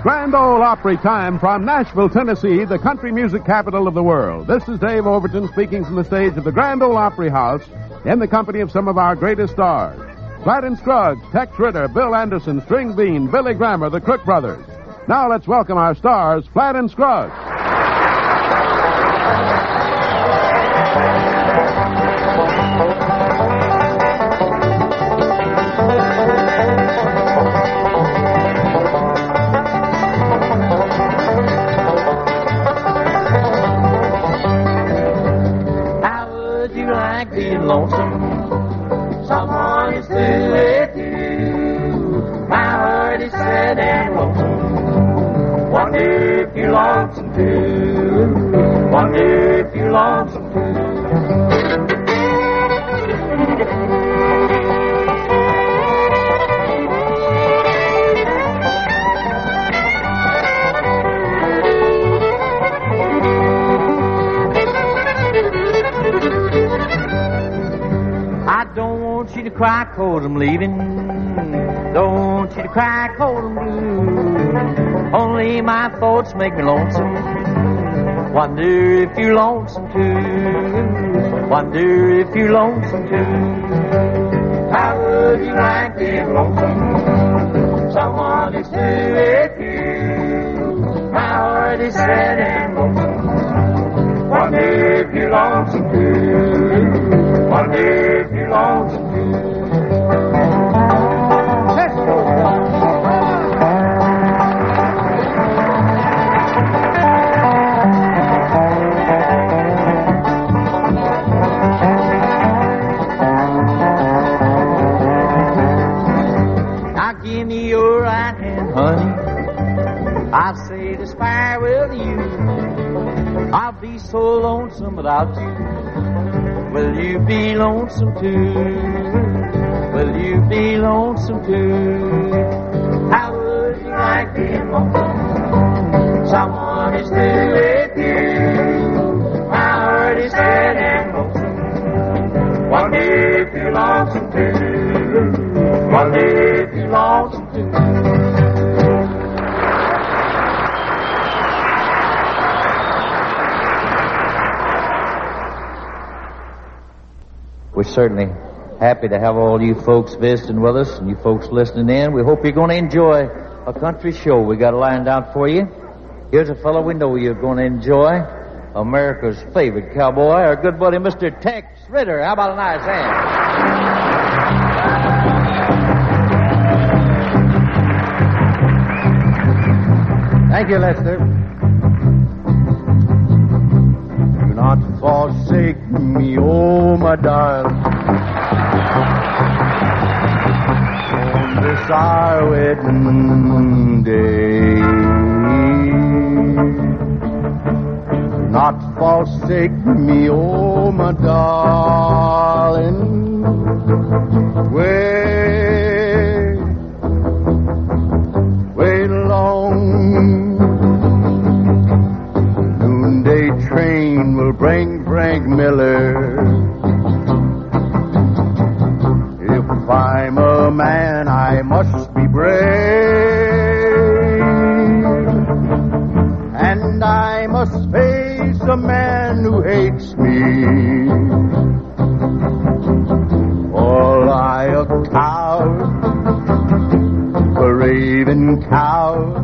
Grand Ole Opry time from Nashville, Tennessee, the country music capital of the world. This is Dave Overton speaking from the stage of the Grand Ole Opry House in the company of some of our greatest stars. Flat and Scruggs, Tex Ritter, Bill Anderson, String Bean, Billy Grammer, the Crook Brothers. Now let's welcome our stars, Flat and Scruggs. Lonesome, someone is still with you. My heart is sad and lonesome. Wonder if you're lonesome too. Wonder if you're lonesome too. Don't you to cry 'cause I'm leaving. Don't you to cry 'cause I'm blue. Only my thoughts make me lonesome. Wonder if you're lonesome too. Wonder if you're lonesome too. How would you like being lonesome? Someone is still with you. My heart is sad and lonesome. Wonder if you're lonesome too. Wonder if you're lonesome too. Now give me your right hand, honey. I say this farewell to you. I'll be so lonesome without you. Will you be lonesome too? Will you be lonesome too? How would you like being lonesome? Someone is still with you. My heart is sad and lonesome. Wonder if you're lonesome too. Wonder if you're lonesome too. We're certainly happy to have all you folks visiting with us and you folks listening in. We hope you're going to enjoy a country show we got lined out for you. Here's a fellow we know you're going to enjoy, America's favorite cowboy, our good buddy, Mr. Tex Ritter. How about a nice hand? Thank you, Lester. Do not forsake me, oh my darling, on this our wedding day. Do not forsake me, oh my darling. Wait long. Noonday train will bring Frank Miller. If I'm a man, I must be brave, and I must face a man who hates me. Or I a coward, a raving coward,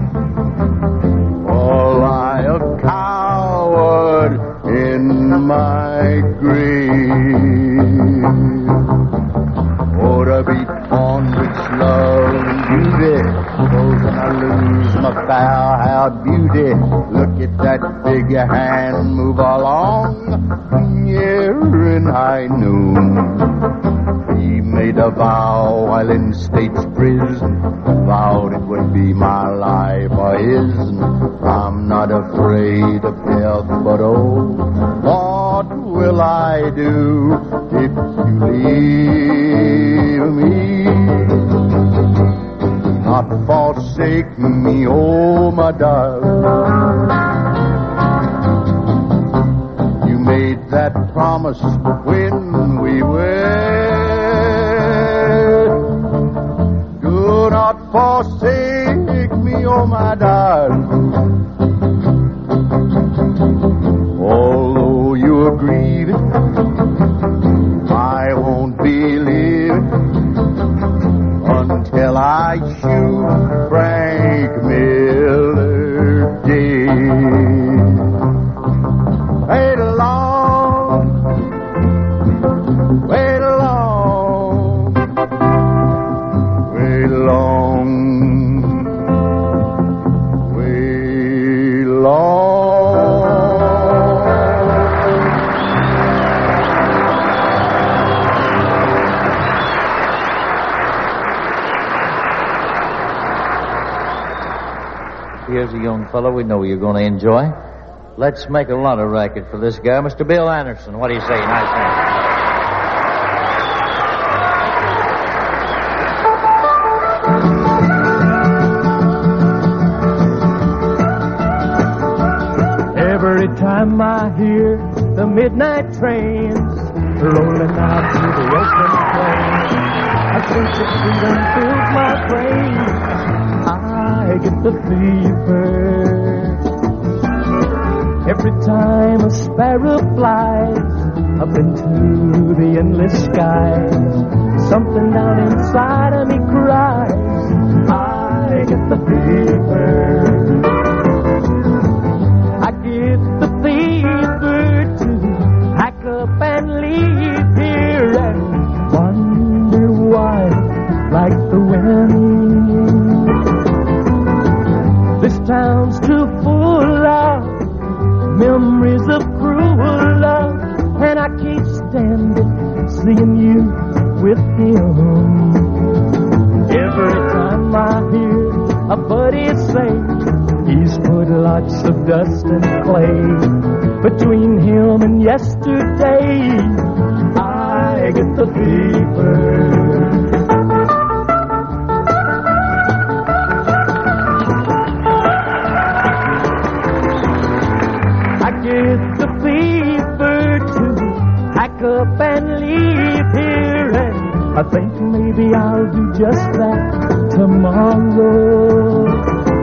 or I a coward in my grave. Oh, to be born with love and beauty, supposing I lose my fair-haired beauty. Look at that big hand move along, near in high noon. He made a vow while in state's prison, vowed it would be my life or his. I'm not afraid of death, but oh, what will I do if you leave me? Do not forsake me, oh my darling. You made that promise when we wed. Do not forsake me, oh my darling. fellow we know you're going to enjoy. Let's make a lot of racket for this guy, Mr. Bill Anderson. What do you say? Nice man. Every time I hear the midnight trains rolling out through the open plains, I think that freedom fills my brain. I get the fever. Every time a sparrow flies up into the endless skies, something down inside of me cries. I get the fever. I get the fever to pack up and leave here and wonder why, like the wind, this town's too full of memories of cruel love, and I can't stand it seeing you with him. Every time I hear a buddy say he's put lots of dust and clay between him and yesterday, I get the fever. The fever to pack up and leave here, and I think maybe I'll do just that tomorrow.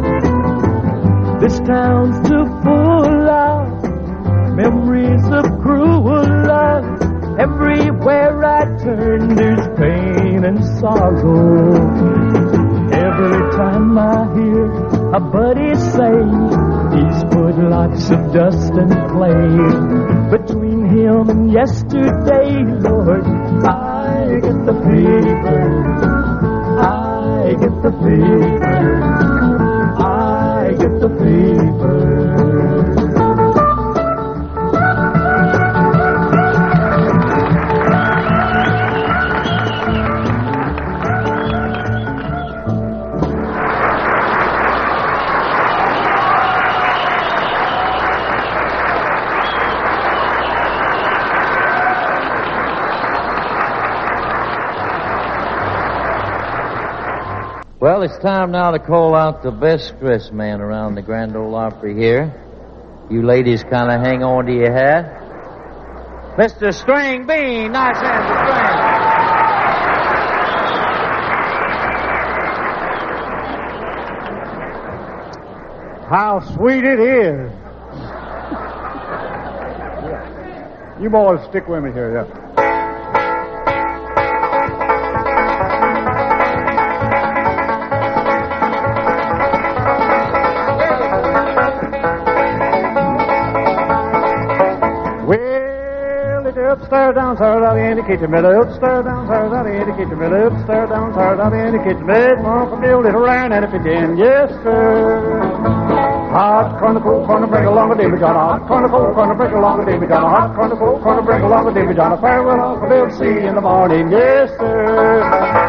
This town's too full of memories of cruel love. Everywhere I turn there's pain and sorrow. Every time I hear a buddy say he's put lots of dust and clay between him and yesterday, Lord, I get the fever. I get the fever. I get the fever. Well, it's time now to call out the best dressed man around the Grand Ole Opry here. You ladies kind of hang on to your hat. Mr. String Bean, nice hands for String. How sweet it is. You boys stick with me here, yeah. Upstairs, downstairs, out in the kitchen bed. Upstairs, downstairs, out in the kitchen bed. Upstairs, downstairs, out in the kitchen bed. Mom, for Bill, little round and a pigeon. Yes, sir. Hot corner, cool corner, bring along a Davy John. Hot corner, cool corner, bring along a Davy John. Hot corner, cool corner, bring along a Davy John. Farewell, Uncle Bill, see you in the morning. Yes, sir.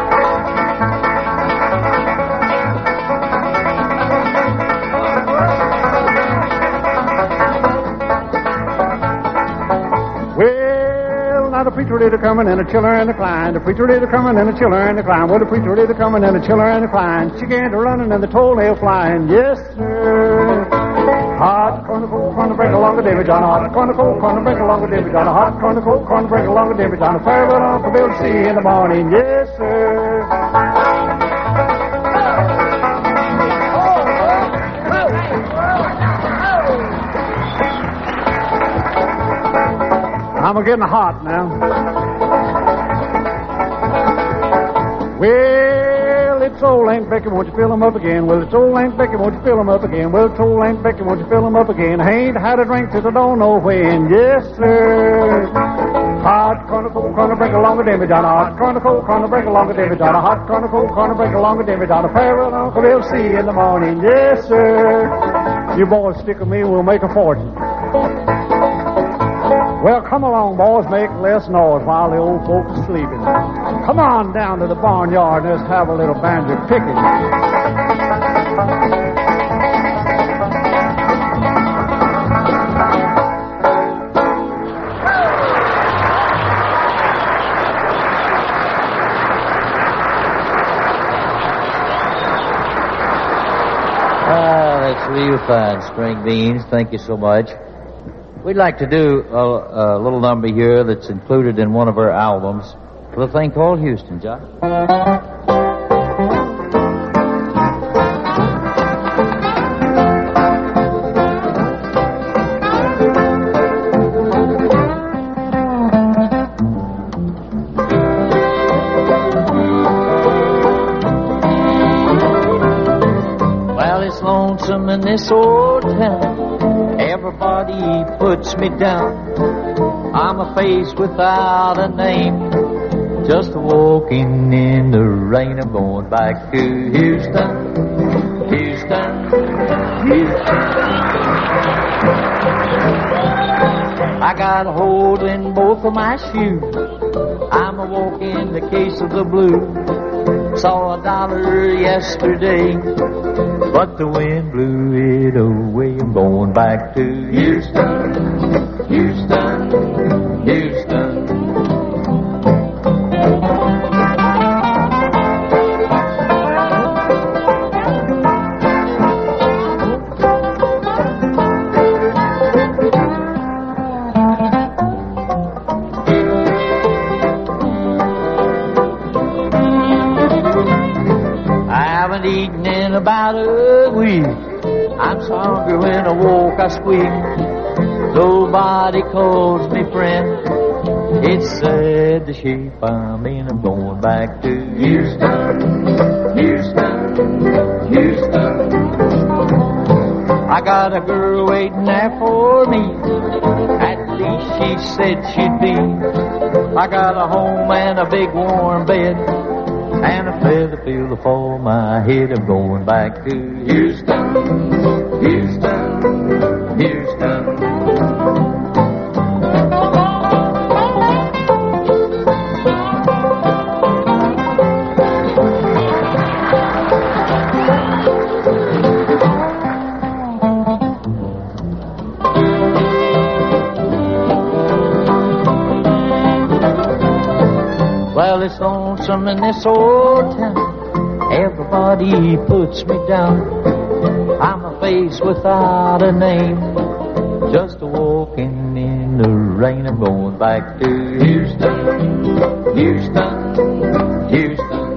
The preacher did a coming and a chiller and a climb. The preacher did a coming and a chiller and a climb. Well, the preacher did a coming and a chiller and a climb. She began to running and the toenail flying. Yes, sir. Hot corner, cold corner, break along the Davy John. Hot corner, cold corner, break along the Davy John. Hot corner, cold corner, break along the Davy John. Farewell, Uncle Bill, see you in the morning. Yes, sir. I'm getting hot now. Well, it's old Aunt Becky, won't you fill 'em up again? Well, it's old Aunt Becky, won't you fill 'em up again? Well, it's old Aunt Becky, won't you fill 'em up again? I ain't had a drink since I don't know when. Yes, sir. Hot corner, cold corner, break along a Davy John. Hot corner, cold corner, break along a Davy John. Hot corner, cold corner, break along a Davy John. Farewell, Uncle Bill, see you in the morning. Yes, sir. You boys stick with me, we'll make a 40. Well, come along, boys, make less noise while the old folks are sleeping. Come on down to the barnyard and let's have a little banjo picking. fine, string beans. Thank you so much. We'd like to do a little number here that's included in one of our albums, a little thing called Houston, John. Well, it's lonesome in this old town. Everybody puts me down. I'm a face without a name, just walking in the rain. I'm going back to Houston, Houston, Houston. I got a hole in both of my shoes. I'm a walking the case of the blues. Saw $1 yesterday, but the wind blew it away. I'm going back to Houston, Houston, Houston. Eaten in about a week. I'm so hungry when I walk, I squeak. Nobody calls me friend. It's sad the shape I'm in. I'm going back to Houston, Houston, Houston. I got a girl waiting there for me. At least she said she'd be. I got a home and a big warm bed, and a feather pillow for my head. I'm going back to Houston, Houston, Houston. Well, it's lonesome in this old town. Everybody puts me down. I'm a face without a name, just a walking in the rain. I'm going back to Houston, Houston, Houston.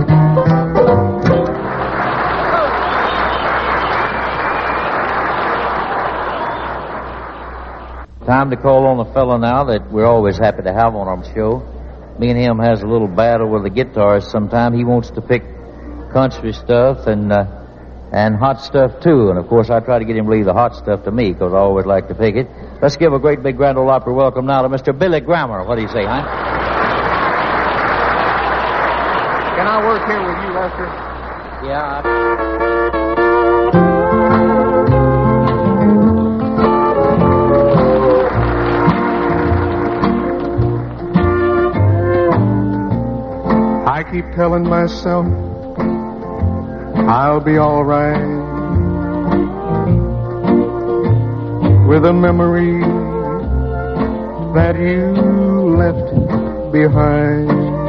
Time to call on a fellow now that we're always happy to have on our show. Me and him has a little battle with the guitars sometime. He wants to pick country stuff and hot stuff too. And of course I try to get him to leave the hot stuff to me because I always like to pick it. Let's give a great big Grand Ole Opry welcome now to Mr. Billy Grammer. What do you say, huh? Can I work here with you, Lester? Yeah. I keep telling myself I'll be all right with a memory that you left behind.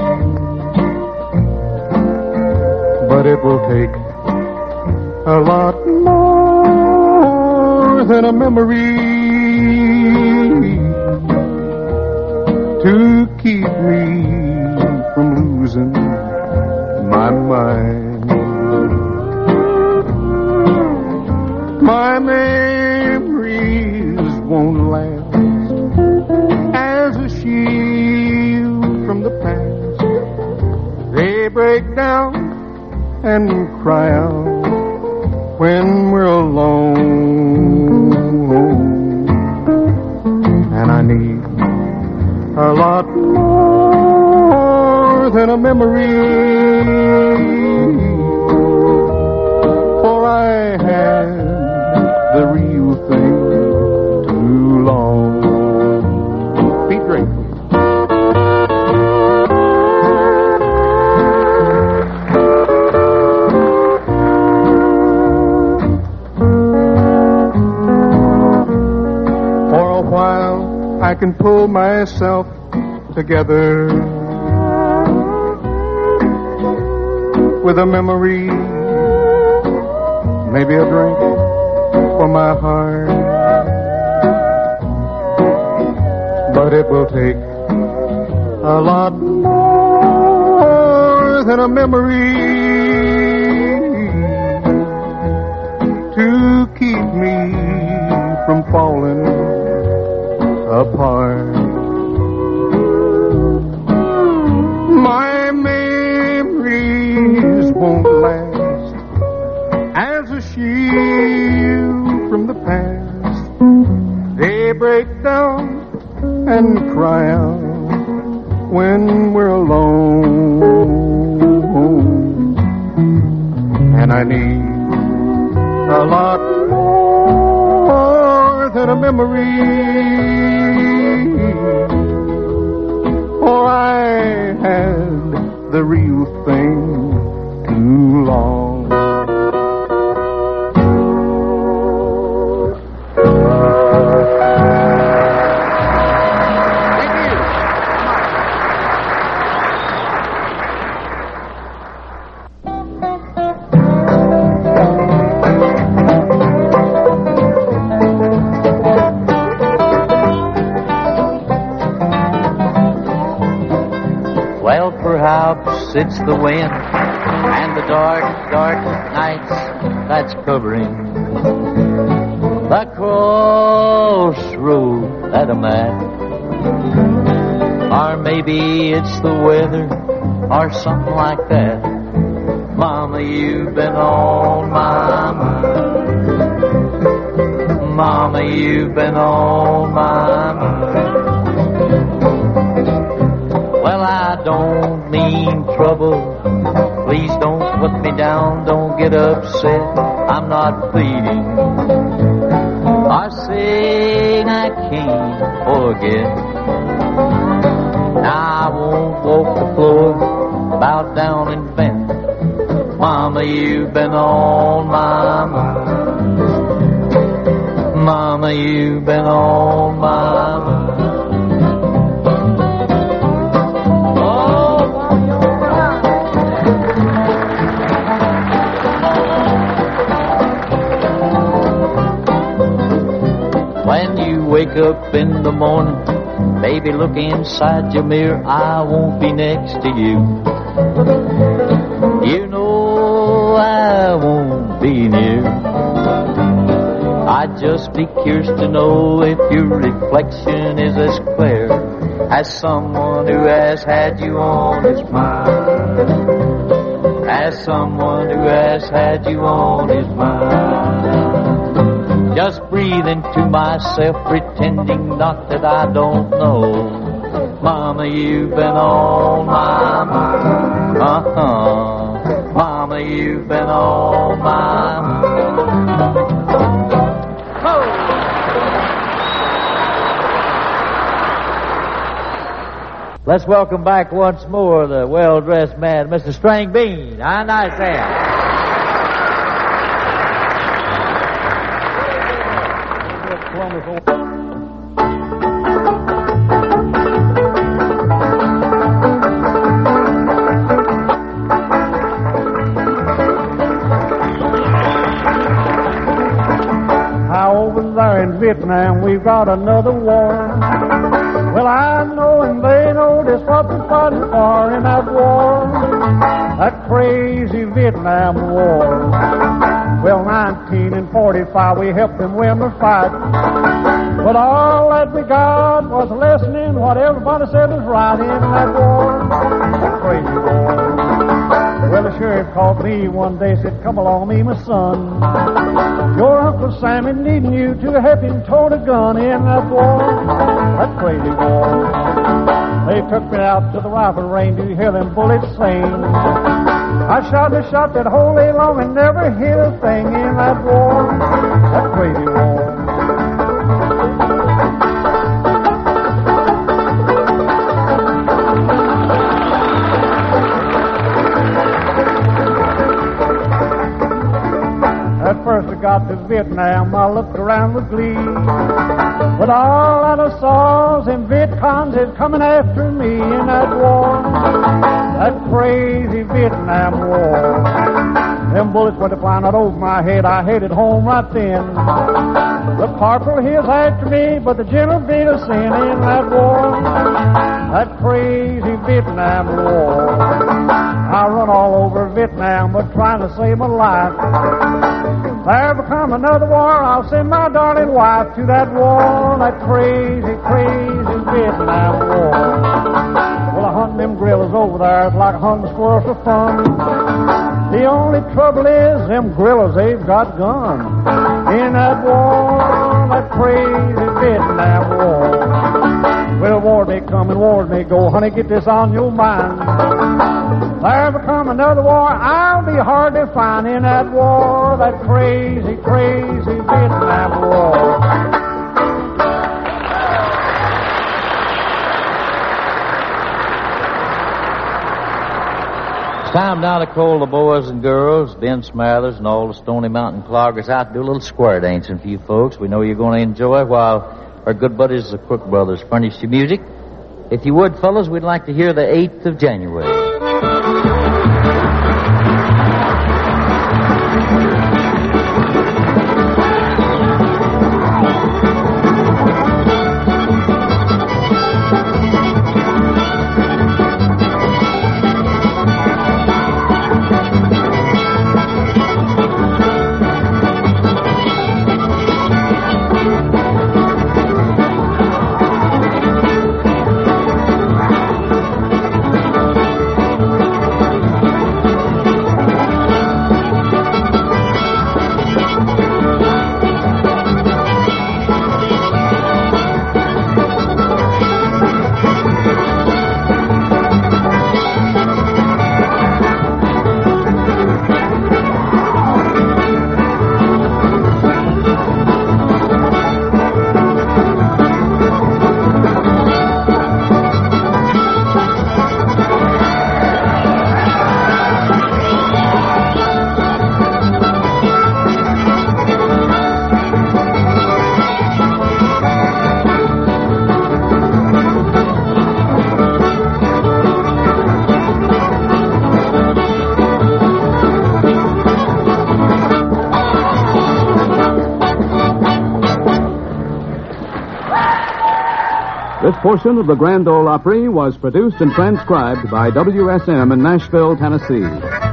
But it will take a lot more than a memory to keep me from losing my mind. My memories won't last as a shield from the past. They break down and cry out when we're alone. And I need a lot more than a memory, for I had the real thing too long. Be grateful. For a while I can pull myself together with a memory, maybe a drink my heart. But it will take a lot more than a memory to keep me from falling apart. My memories won't last as a shield from the past. They break down and cry out when we're alone. And I need a lot more than a memory. For I had the real thing too long. It's the wind and the dark, dark nights that's covering the crossroad that I'm at. Or maybe it's the weather or something like that. Mama, you've been on my mind. Mama, you've been on my mind. Well, I don't mean trouble. Please don't put me down. Don't get upset. I'm not pleading or saying I can't forget. Now I won't walk the floor, bow down and bend. Mama, you've been on my mind. Mama, you've been on my mind. Wake up in the morning, baby, look inside your mirror. I won't be next to you. You know I won't be near. I'd just be curious to know if your reflection is as clear as someone who has had you on his mind. As someone who has had you on his mind. Just breathe into myself, pretending not that I don't know. Mama, you've been on my mind. Mama, you've been on my mind. Oh. Let's welcome back once more the well-dressed man, Mr. String Bean. How nice that. Vietnam, we've got another war. Well, I know and they know just what we're fighting for in that war. That crazy Vietnam War. Well, 1945, we helped them win the fight. But all that we got was a lesson in what everybody said was right in that war. That crazy war. Well, the sheriff called me one day, said, come along, me, my son. Your Uncle Sam is needing you to help him tote a gun in that war. That crazy war. They took me out to the rifle range to hear them bullets sing. I shot and shot that whole day long and never hit a thing in that war. That crazy war. First I got to Vietnam, I looked around with glee. But all that I saw was them Vietcons is coming after me in that war. That crazy Vietnam War. Them bullets went flying right over my head. I headed home right then. The corporal, he was after me, but the general beat us in that war. That crazy Vietnam War. I run all over Vietnam, but trying to save my life. If there become another war, I'll send my darling wife to that war. That crazy, crazy Vietnam War. Well, I hunt them gorillas over there. It's like hunting squirrels for fun. The only trouble is them gorillas, they've got guns. In that war, that crazy Vietnam War. Well, war may come and war may go. Honey, get this on your mind. There become another war, I'll be hard to find in that war. That crazy, crazy Vietnam War. Time now to call the boys and girls, Ben Smathers and all the Stony Mountain cloggers out to do a little square dancing for you folks. We know you're going to enjoy while our good buddies the Crook Brothers furnish you music. If you would, fellas, we'd like to hear the 8th of January. This portion of the Grand Ole Opry was produced and transcribed by WSM in Nashville, Tennessee.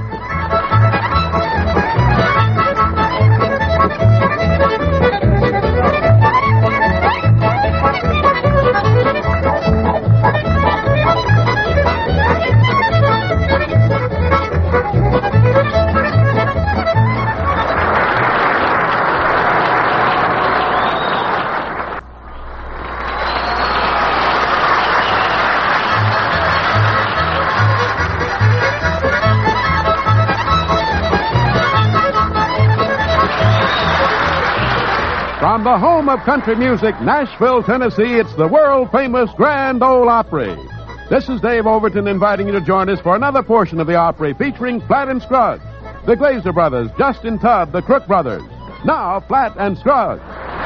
From the home of country music, Nashville, Tennessee, it's the world-famous Grand Ole Opry. This is Dave Overton inviting you to join us for another portion of the Opry featuring Flat and Scruggs, the Glazer Brothers, Justin Tubb, the Crook Brothers. Now, Flat and Scruggs.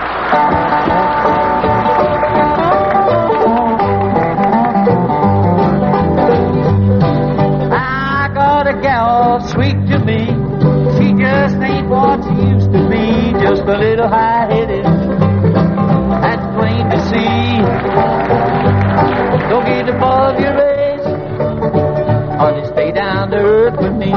I got a gal sweet to me. She just ain't what she used to be. Just a little high-headed, that's plain to see. Don't get above your age, honey, stay down to earth with me.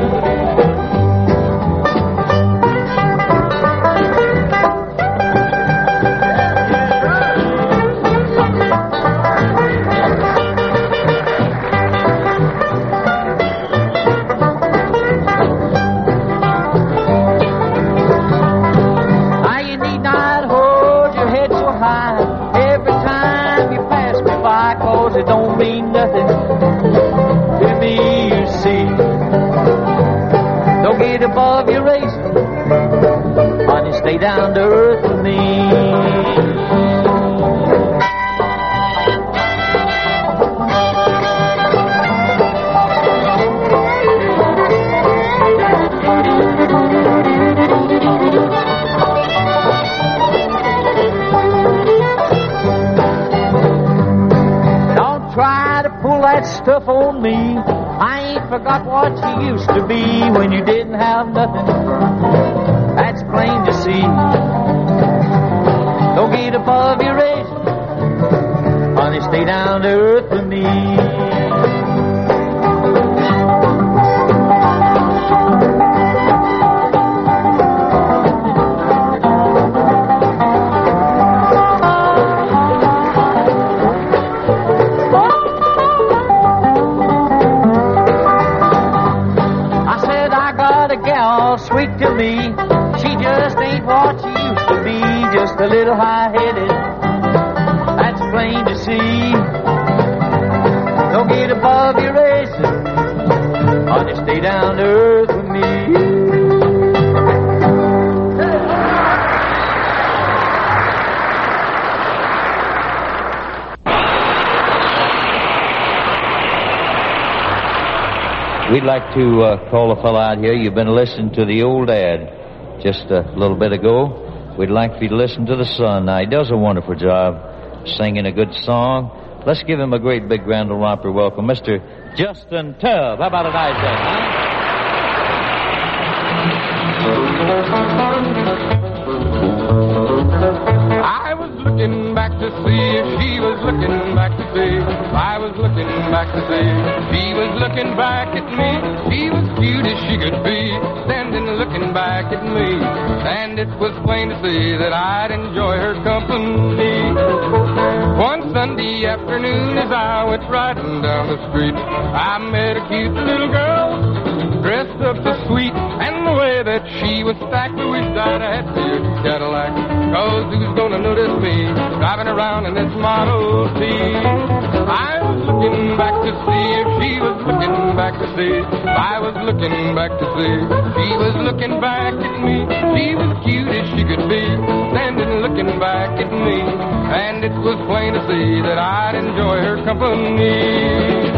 It don't mean nothing to me, you see. Don't get above your razor, honey, stay down to earth with me. that stuff on me. I ain't forgot what you used to be when you didn't have nothing. That's plain to see. Don't get above your age. Honey, stay down to earth with me. Sweet to me, she just ain't what she used to be, just a little high-headed, that's plain to see. Don't get above your age, honey, stay down to earth with me. We'd like to call a fellow out here. You've been listening to the old ad just a little bit ago. We'd like for you to listen to the son. Now, he does a wonderful job singing a good song. Let's give him a great big Grand Ole Opry welcome, Mr. Justin Tubb. How about a nice day, huh? I was looking back to see if she was looking back to see. I was looking back to see if she was looking back at me. She was cute as she could be, standing looking back at me. And it was plain to see that I'd enjoy her company. One Sunday afternoon as I went riding down the street, I met a cute little girl dressed up so sweet, and the way that she was stacked, I wished I'd had this Cadillac, 'cause who's gonna notice me driving around in this Model T? I was looking back to see if she was looking back to see. I was looking back to see she was looking back at me. She was cute as she could be, standing looking back at me, and it was plain to see that I'd enjoy her company.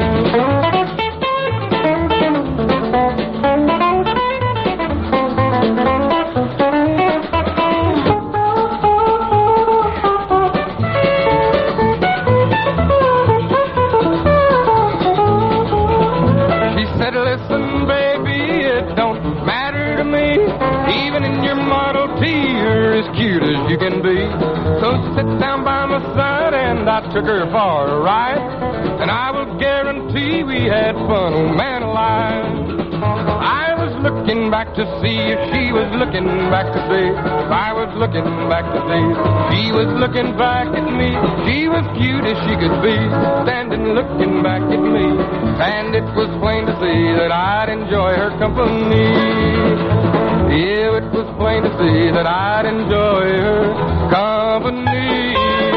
Listen, baby, it don't matter to me. Even in your Model T, you're as cute as you can be. So sit down by my side, and I took her for a ride, and I will guarantee we had fun, oh man alive. I was looking back to see if she was looking back to see. I was looking back to see she was looking back at me. She was cute as she could be, standing looking back at me, and it was plain to see that I'd enjoy her company. Yeah, it was plain to see that I'd enjoy her company.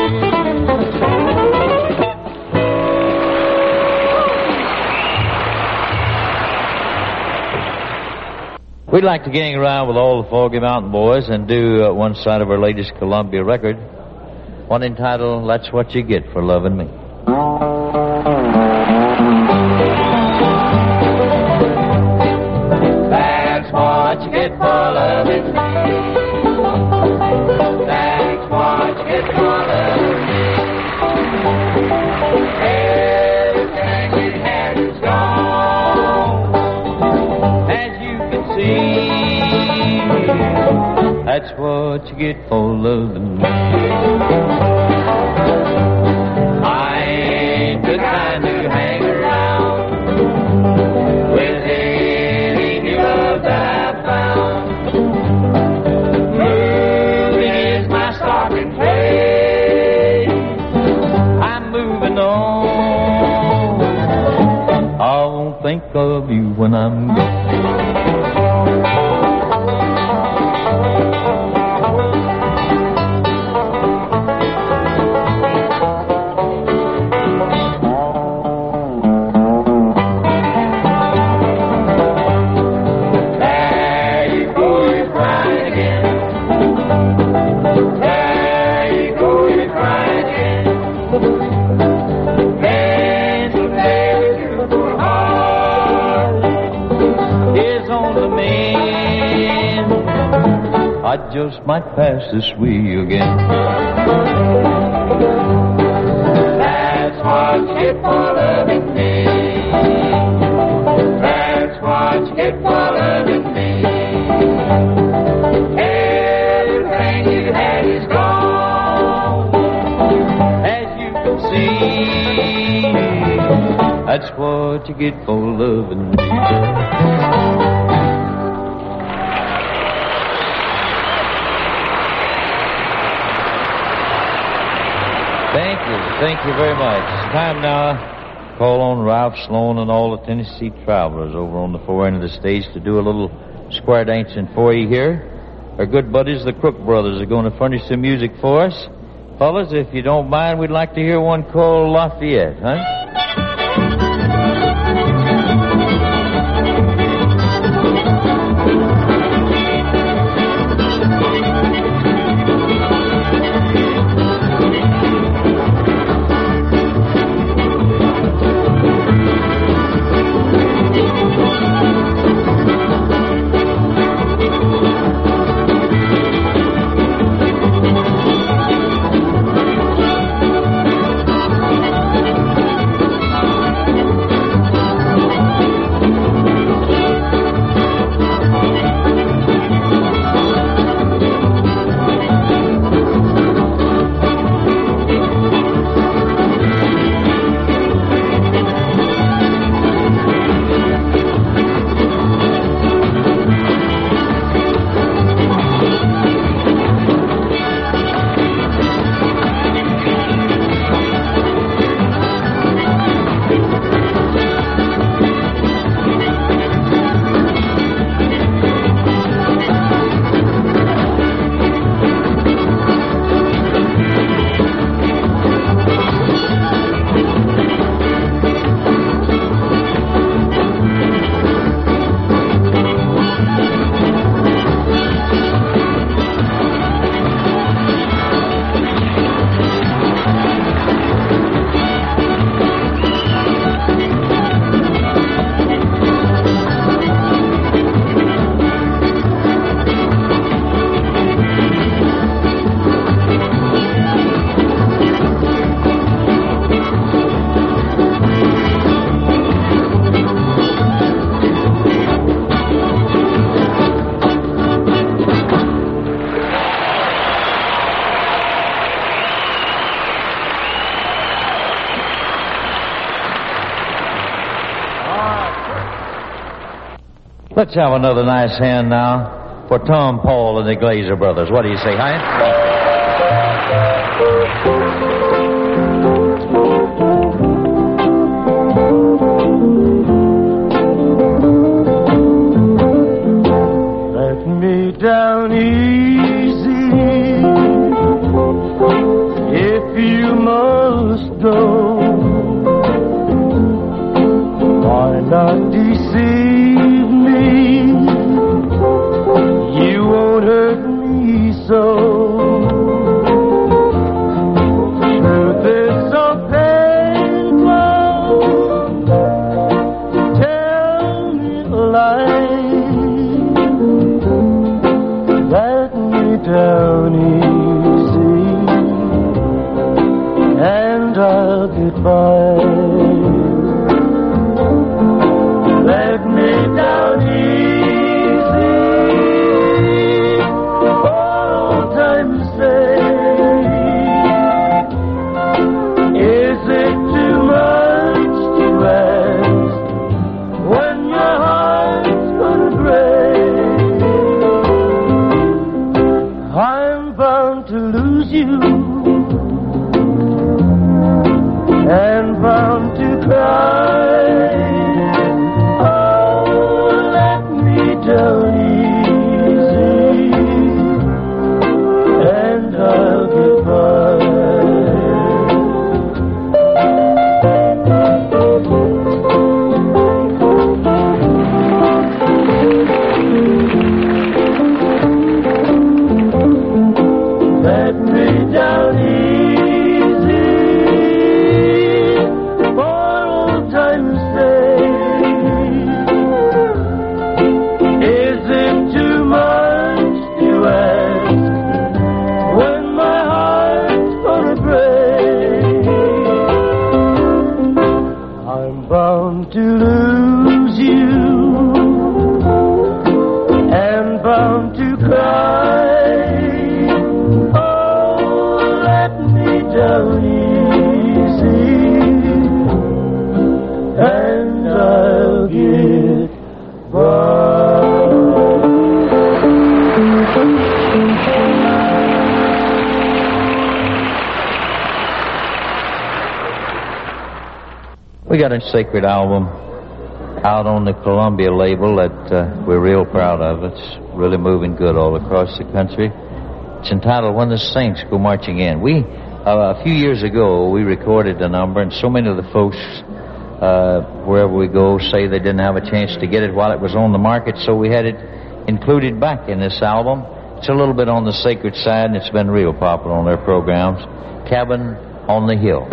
We'd like to gang around with all the Foggy Mountain Boys and do one side of our latest Columbia record, one entitled, That's What You Get for Loving Me. That's what you get for loving me. That's what you get for loving me. Everything we had is gone, as you can see. That's what you get for loving me. I ain't the kind to hang around with any new love that I found. Moving is my stock and trade. I'm moving on. I won't think of you when I'm gone. I just might pass this way again. That's why what you get for loving me. That's what you get for loving me. Everything you had is gone. As you can see, that's what you get for loving me. Thank you very much. It's time now to call on Ralph Sloan and all the Tennessee Travelers over on the far end of the stage to do a little square dancing for you here. Our good buddies, the Crook Brothers, are going to furnish some music for us. Fellas, if you don't mind, we'd like to hear one called Lafayette, huh? Let's have another nice hand now for Tom Paul and the Glazer Brothers. What do you say, Hyatt? Let me down easy if you must go. Why not deceive me? You won't hurt me so. Truth is so painful. Tell me a lie. Let me down easy, and I'll get by. Let me down easy, for old time's sake. Is it too much to ask when your heart's gonna break? I'm bound to lose you, and bound to cry. Down easy, and I'll get by. Let me down easy, for old time's sake. We got a sacred album out on the Columbia label that we're real proud of. It's really moving good all across the country. It's entitled When the Saints Go Marching In. We, a few years ago, we recorded a number, and so many of the folks, wherever we go, say they didn't have a chance to get it while it was on the market, so we had it included back in this album. It's a little bit on the sacred side, and it's been real popular on their programs. Cabin on the Hill.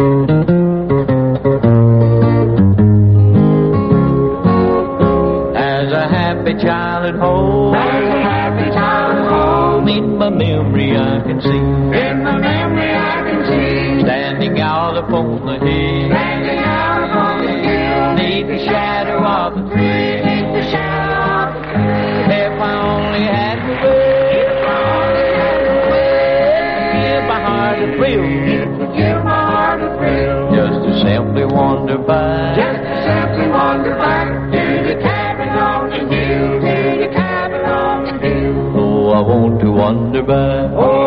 As a happy child at home, in my memory I can see, standing out upon the hill, neath the shadow of the tree. If I only had my way, give my heart a thrill, just to simply wander by, to the cabin on the hill, Oh, I want to wander by,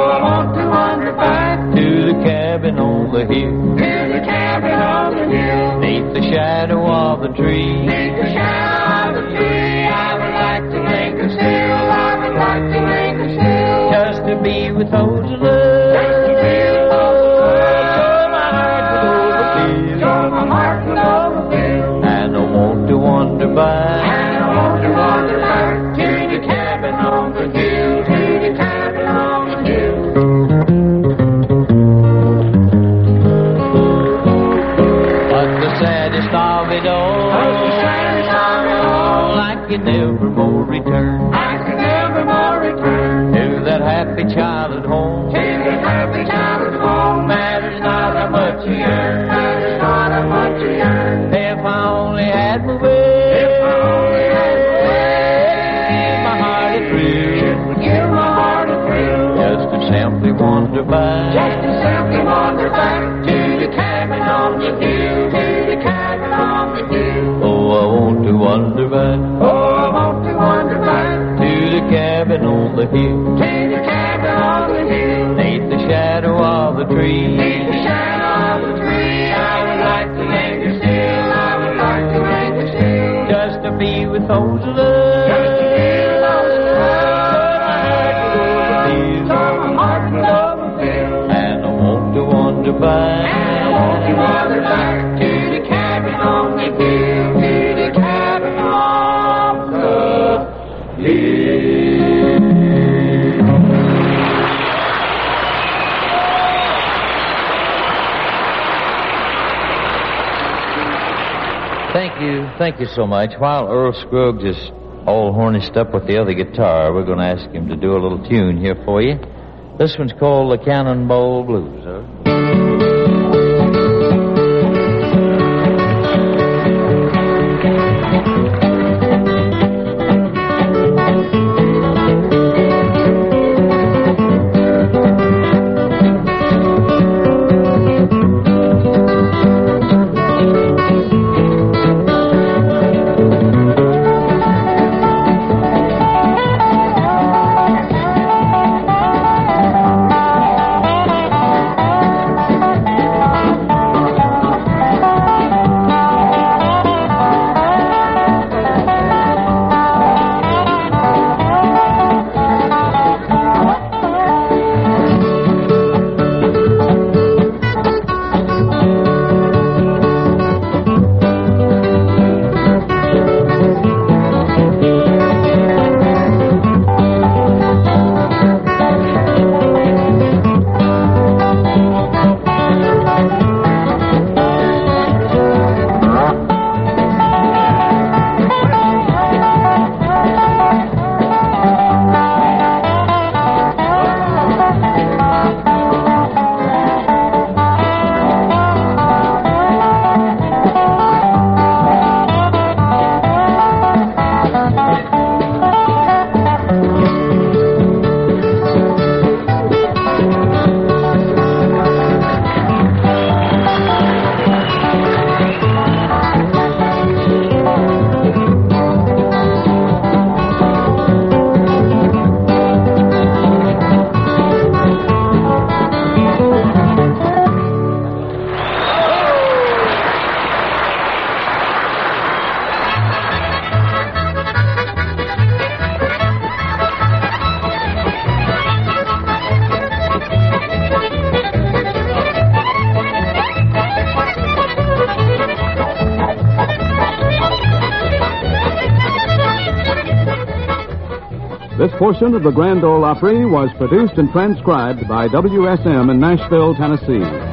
to the cabin on the hill, neath the shadow of the tree. I would like to linger still, just to be with those I love. My heart would overflow, and I want to wander by, to the cabin on the hill, But the saddest of it all, I can never more return, to that happy child at home. Matters not how much you earn, if I only had my way, give my heart a thrill, just to simply wander by, to the cabin on the hill, Oh, I want to wander by, to the cabin on the hill, neath the shadow of the tree. I would like to linger still, just to be with those I love. And I want to wander by, to the cabin on the hill, Thank you so much. While Earl Scruggs is all harnessed up with the other guitar, we're going to ask him to do a little tune here for you. This one's called the Cannonball Blues. portion of the Grand Ole Opry was produced and transcribed by WSM in Nashville, Tennessee.